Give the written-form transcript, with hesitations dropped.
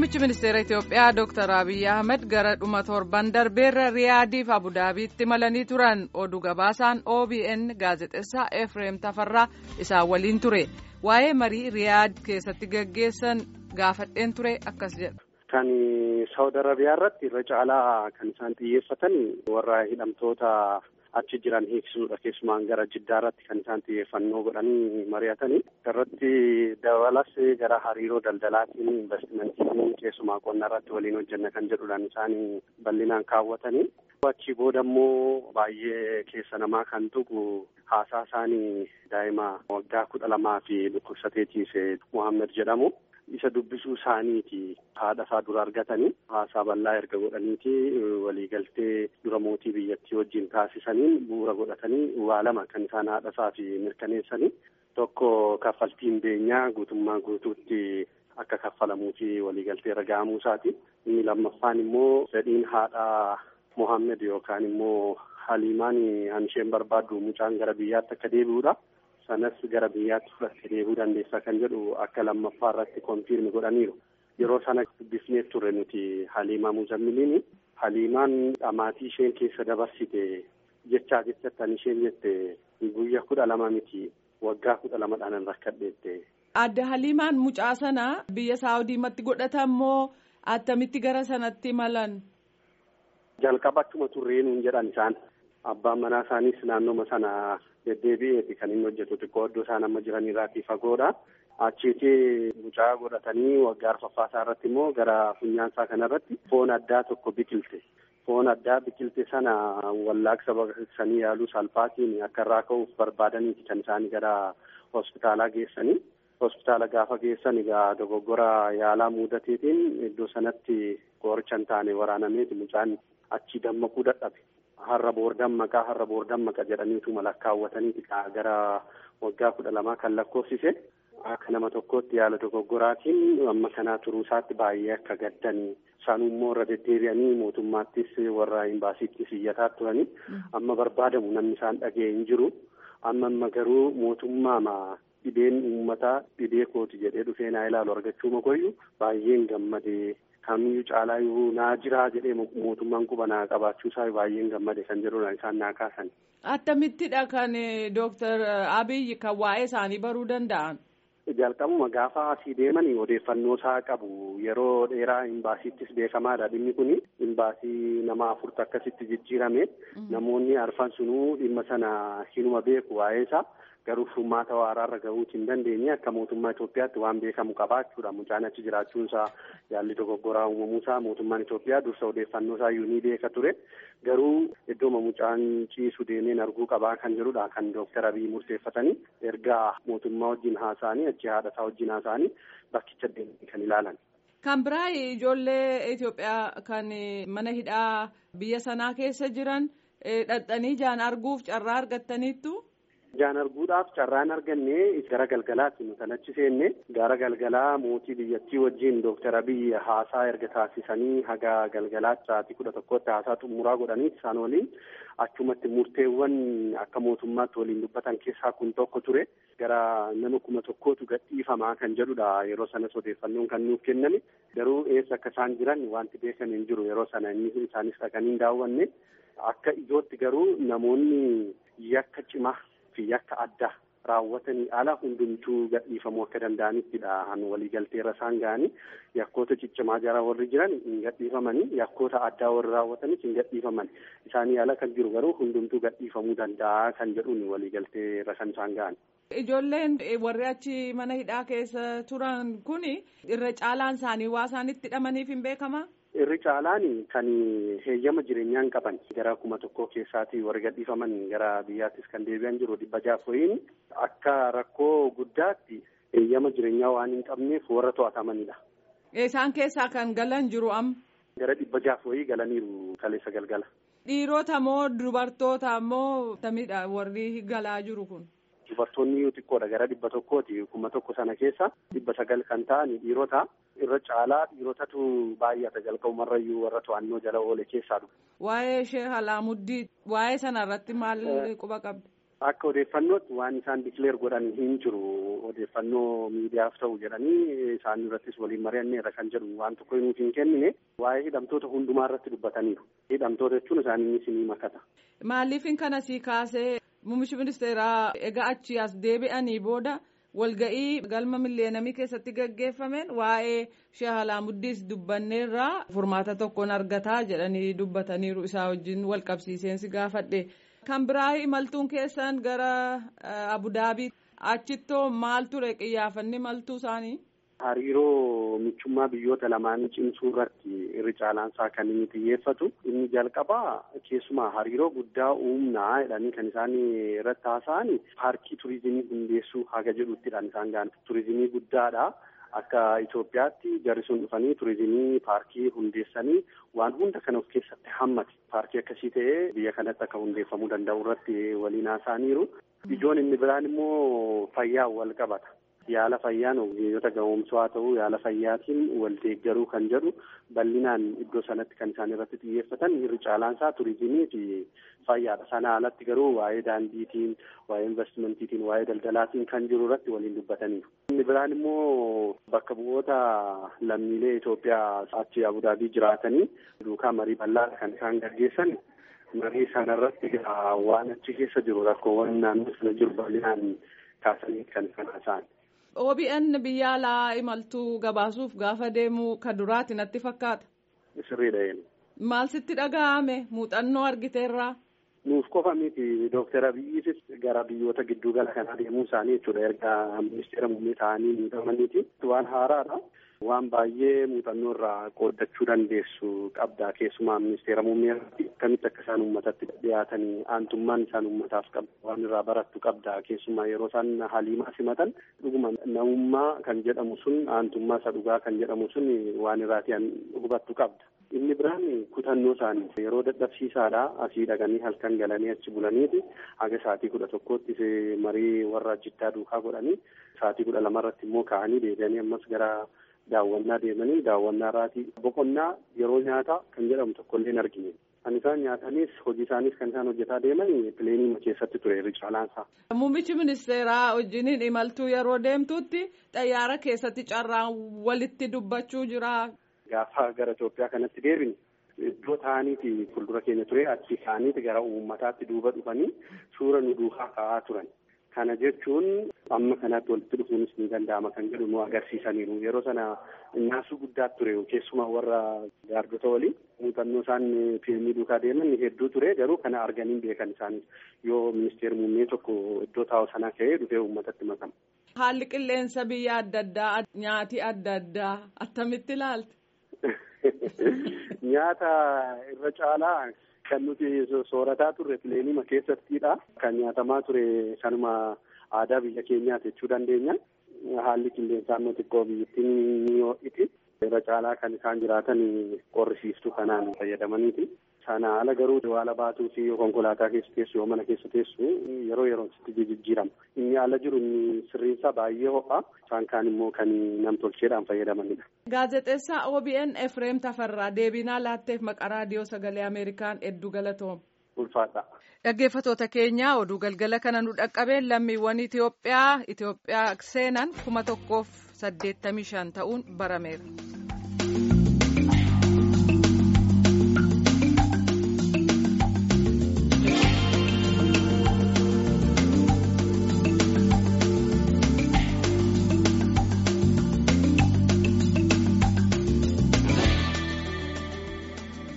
Muummichi Ministeera Itoophiyaa Dr. Abiy Ahmed gara dhuma torban darbeerra Riyaadiif Abudaabiitti imalanii turan. Oduu gabaasaan OBN gaazexeessaa Efreem Tafarraa isaan waliin ture. Waa'ee marii Riyaad keessatti gaggeessan gaafadheen ture akkas jedha. Kan Saawud Arabiyaa irratti irra caalaa kan isaan xiyyeeffatan warra hidhamtoota achi jiran hiiksisuudha. Keessumaan gara Jiddaa irratti kan isaan xiyyeeffannoo godhanii mari'atanii irratti dabalas gara hariiroo daldalaatiin investimentiin keessumaa qonna irratti waliin hojjenna kan jedhuudhaan isaan bal'inaan kaawwatanii. Achi booda immoo baay'ee keessa namaa kan tuqu haasaa isaanii daa'ima waggaa 12 fi dhukkubsatee ciise Muhammed jedhamu. Isa dubbisuu isaaniiti haadha isaa dura argatanii haasaa bal'aa erga godhaniiti waliigaltee dura mootii biyyattii wajjin taasisaniin bu'uura godhatanii waa lama kan isaan haadha isaa fi mirkaneessanii tokko kaffaltiin beenyaa guutummaa guutuutti akka kaffalamuu fi waliigaltee irra ga'amuu isaati. Inni lammaffaan immoo fedhiin haadha Mohammed yookaan immoo Haliimaan isheen barbaaddu mucaan gara biyyaatti akka deebi'uudha. Sanas gara biyyaatti fudhattee deebi'uu dandeessa kan jedhu akka lammaffaa irratti konfirmi godhaniiru. Yeroo sana dubbisnee turre nuti Haliimaa Muzammiliin. Haliimaan dhamaatii isheen keessa dabarsite jechaan isheen jette guyyaa 12 miti waggaa 12 rakkadheette. Adde Haliimaan mucaa sana biyya Saawudiimatti godhatamoo attamitti gara sanatti imalan? Jalqabachuma turreenuun jedhan isaan. Abbaan manaa isaaniis naannooma sana deddeebi'eeti kan inni hojjetu xiqqoo iddoo isaan amma jiranirraatii fagoodha. Achiitii mucaa godhatanii waggaa arfaffaasaa irratti immoo gara funyaansaa kanarratti foon addaa tokko biqilte. Foon addaa biqilte sana wallaaqsa baqaqsanii yaaluu salphaatiin akka irraa ka'uuf barbaadaniiti kan isaanii gara hospitaalaa geessanii. Hospitaala gaafa geessan egaa dogoggora yaalaa mudateetiin iddoo sanatti qoricha hin taane waraanameeti mucaan achi dammaquu dadhabe. Har'a boordammaqa jedhaniitu malakkaawwataniiti gara waggaa 12 kan lakkoofsise akka nama tokkootti yaala dogoggoraatiin amma kanaa turuu isaatti baay'ee akka gaddanii isaanuu immoo irra deddeebi'anii mootummaattis warra imbaasiittis iyyataa turanii amma barbaadamu namni isaan dhaga'e hin jiru amma garuu mootummaa dhibeen uummataa dhibee kooti jedhee dhufee naa ilaalu argachuu makoyyu baay'een gammadee. Kamiyyuu caalaa yoo naa jiraa jedhee mootummaan quba naa qabaachuu isaa baay'een gammade kan jedhudha isaan naa kaasan. Attamittidha kan Dr. Abiy kan waa'ee isaanii baruu danda'an? Jalqabuma gaafa asii deemanii odeeffannoo isaa qabu. Yeroo dheeraa imbaasiittis beekamaadha dhimmi kun. Imbaasii nama 4 akkasitti jijjiirame. Namoonni arfan sunuu dhimma sana hinuma beeku waa'ee isaa. Garuu furmaata waraarra gahuutii hin dandeenye akka mootummaa Itoophiyaatti waan beekamu qabaachuudha. Mucaan achi jiraachuunsaa yaalli dogoggoraa uumamuusaa mootummaan Itoophiyaa dursa odeeffannoo isaa ni beeka ture. Garuu iddooma mucaan ciisu deemeen arguu qabaa kan jedhudha kan Dr. Abiy murteeffatanii ergaa mootummaa wajjin haasa'anii achi haadha isaa wajjin haasa'anii bakkicha deemanii kan ilaalan. Kan biraa ijoollee Itoophiyaa kan mana hidhaa biyya sanaa keessa jiran dhaqxanii ijaan arguuf carraa argattaniittu? Ijaan arguudhaaf carraan arganne gara galgalaatti nuti achi seenne gara galgalaa mootii biyyattii wajjin Dr. Abiy haasaa erga taasisanii haga galgalaatti sa'aatii 11tti haasaa xumuraa godhanii isaan waliin achumatti murteewwan akka mootummaatti waliin dubbatan keessaa kun tokko ture. Gara nama 1,000tu gadhiifamaa kan jedhudha yeroo sanas odeeffannoon kan nuuf kenname. Garuu eessa akka isaan jiran wanti beekan hin jiru yeroo sana inni isaanis dhaqanii hin daawwanne. Akka ijootti garuu namoonni yakka cimaa fi yakka addaa raawwatanii ala hundumtuu gadhiifamuu akka danda'anittidha han waliigalteerra isaan ga'anii yakkoota ciccimaa jara warri jiran hin gadhiifamanii yakkoota addaa warri raawwatanis hin gadhiifaman isaanii ala kan jiru garuu hundumtuu gadhiifamuu danda'a kan jedhuun waliigalteerra kan isaan ga'an. Ijoolleen warri achi mana hidhaa keessa turan kun irra caalaan isaanii waa isaanitti hidhamaniif hin beekamaa? Irri caalaan kan heeyyama jireenyaan qaban gara 1,000 keessaatii warri gadhiifaman gara biyyaattis kan deebi'an jiru 600 akka rakkoo guddaatti heeyyama jireenyaa waan hin qabneef warra to'atamanidha. Isaan keessaa kan galan jiru amma? Gara 600 galaniiru kaleessa galgala. Dhiirota moo dubartoota moo tamidha warri galaa jiru kun? Dubartoonni xiqqoodha gara 100ti 1,000 sana keessa 900 kan ta'an dhiirota. Irra caalaa dhiirotatu baay'ata jalqabumarrayyuu warra to'annoo jala oole keessaa dhufu. Waa'ee Sheekh Alaamuddin waa'ee sana irratti maal quba qabdi? Akka odeeffannootti waan isaan dikileer godhan hin jiru. Odeeffannoo miidiyaaf ta'u jedhanii isaan irrattis waliin mari'anneerra kan jedhu waan tokko nuti hin kennine waa'ee hidhamtoota hundumaa irratti dubbataniiru. Hidhamtoota jechuun isaaniinis ni makata. Maaliifin kana sii kaasee muummichi ministeeraa egaa achi as deebi'anii booda walga'ii galma milleenamii keessatti gaggeeffameen waa'ee Sheekh Alaamuddin dubbanneerraa furmaata tokkoon argataa jedhanii dubbataniiru isaa wajjin wal qabsiiseensi gaafadhe. Kan biraa imaltuun keessan gara Abudaabii achittoo maal ture qiyyaafanni imaltuu isaanii? Hariiroo michummaa biyyoota lamaanii cimsuu irratti irri caalaansaa kan inni xiyyeeffatu inni jalqabaa keessumaa hariiroo guddaa uumnaa jedhanii kan isaan irratti haasa'an paarkii turizimii hundeessuu haga jedhuttidhaan isaan gahan turizimii guddaadha. Akka Itoophiyaatti jarri sun dhufanii turizimii paarkii hundeessanii waan hunda kan of keessatti hammate paarkii akkasii ta'ee biyya kanatti akka hundeeffamuu danda'u irratti waliin haasa'aniiru. Ijoon inni biraan immoo fayyaa wal qabata. Yaala fayyaan ogeeyyota gahoomsuu haa ta'u yaala fayyaatiin wal deeggaruu kan jedhu bal'inaan iddoo sanatti kan isaan irratti xiyyeeffatan irri caalaansaa turizimii fi fayyaadha. Sana alatti garuu waa'ee daandiitiin, waa'ee investimentiitiin, waa'ee daldalaatiin kan jiru irratti waliin dubbataniiru. Inni biraan immoo bakka bu'oota lammiilee Itoophiyaa achi Abudaabii jiraatanii duukaa marii bal'aa kan isaan gaggeessan marii sanarratti waan achi keessa jiru rakkoowwan naannoo sana jiru bal'inaan kaasanii kan isaan haasa'an. OBN biyya alaa imaltuu gabaasuuf gaafa deemu ka duraati natti fakkaata. Sirriidha. Maal sitti dhaga'ame muuxannoo argiteerraa? Nuuf qofa miti Dooktar Abiyyiis gara biyyoota gidduu gala kanaa deemuu isaanii jechuudha erga ministeera muummee ta'anii muudamaniiti. Waan haaraadha. Waan baay'ee muuxannoo irraa qooddachuu dandeessu qabda keessumaa ministeera muummee irratti akkamitti akka isaan uummatatti dhiyaatanii aantummaan isaan uummataaf qabda waan irraa barattu qabda keessumaa yeroo isaan haliimaa simatan dhuguma namummaa kan jedhamu sun aantummaa isa dhugaa kan jedhamu sun waan irraatiin hubattu qabda. Inni biraan kutannoo isaanii yeroo dadhabsiisaadha asii dhaqanii halkan galanii achi bulaniiti haga sa'aatii 11tti marii warra Jiddaa duukaa godhanii sa'aatii 12 irratti immoo ka'anii deebi'anii ammas gara daawwannaa deemanii daawwannaa raatii boqonnaa yeroo nyaataa kan jedhamu tokkollee hin argine. Kan isaan nyaatanis hojii isaaniis kan isaan hojjetaa deeman pileenii keessatti ture irri caalaansaa. Muummichi ministeeraa wajjiniin imaltuu yeroo deemtutti xayyaara keessatti carraan walitti dubbachuu jira. Gaafa gara Itoophiyaa kanatti deebine iddoo ta'aniiti fuuldura keenya ture achi ta'aniiti gara uummataatti duuba dhufanii suura nu duukaa ka'aa turan. Kana jechuun amma kanatti walitti dhufuunis ni danda'ama kan jedhu nu agarsiisaniiru. Yeroo sana naasuu guddaa ture keessumaa warra gaardota waliin muuxannoo isaan fiilmii duukaa deeman hedduu ture garuu kana arganii beekan isaanis yoo ministeerri muummee tokko iddoo taa'u sanaa ka'ee dhufee uummatatti makama. Haalli qilleensa biyya adda addaa nyaati adda addaa attamitti ilaalte? Nyaata irra caalaa kan nuti soorataa turre pileenima keessattidha. Kan nyaatamaa ture sanuma aadaa biyya keenyaati jechuu dandeenya. Haalli qilleensaa immoo xiqqoo biyyattiin ni ho'iti. Irra caalaa kan isaan jiraatan qorrisiistuu kanaan fayyadamaniiti. Sana ala garuu haala baatuu fi konkolaataa keessa teessu yoo mana keessa teessu yeroo yeroon sitti jijjiirama. Inni ala jiru inni sirriinsaa baay'ee ho'a. Isaan kaan immoo kan nam-tolcheedhaan fayyadamanidha. Gaazexeessaa OBN Efreem Tafarraa deebinaa laatteef maqaa raadiyoo sagalee Ameerikaan hedduu galatoom. Ulfaadha. Dhaggeeffattoota keenya oduu galgala kana nu dhaqqabeen lammiiwwan Itoophiyaa seenan 1,085 ta'uun barameera.